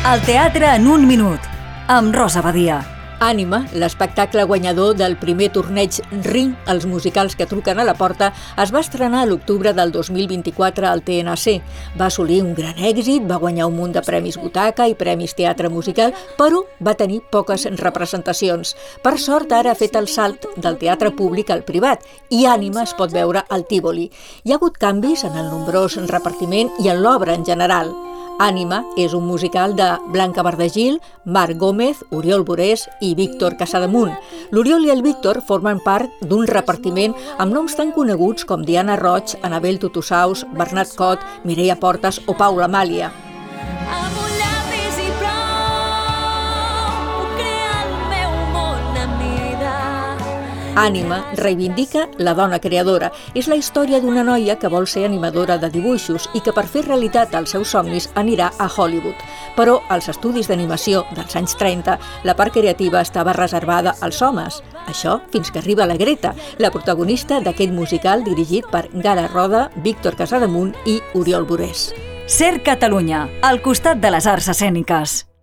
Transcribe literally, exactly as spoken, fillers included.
El teatre en un minut, amb Rosa Badia. Ànima, l'espectacle guanyador del primer torneig Ring, els musicals que truquen a la porta, es va estrenar a l'octubre del dos mil vint-i-quatre al T N C. Va assolir un gran èxit, va guanyar un munt de premis Butaca i premis Teatre Musical, però va tenir poques representacions. Per sort, ara ha fet el salt del teatre públic al privat i Ànima es pot veure al Tívoli. Hi ha hagut canvis en el nombrós repartiment i en l'obra en general. Ànima és un musical de Blanca Bardagil, Marc Gómez, Oriol Borès i Víctor Casademunt. L'Oriol i el Víctor formen part d'un repartiment amb noms tan coneguts com Diana Roig, Anabel Tutusaus, Bernat Cot, Mireia Portas o Paula Amàlia. Ànima reivindica la dona creadora. És la història d'una noia que vol ser animadora de dibuixos i que per fer realitat els seus somnis anirà a Hollywood. Però als estudis d'animació dels anys trenta, la part creativa estava reservada als homes. Això fins que arriba la Greta, la protagonista d'aquest musical dirigit per Gara Roda, Víctor Casademunt i Oriol Borès. Ser Catalunya, al costat de les arts escèniques.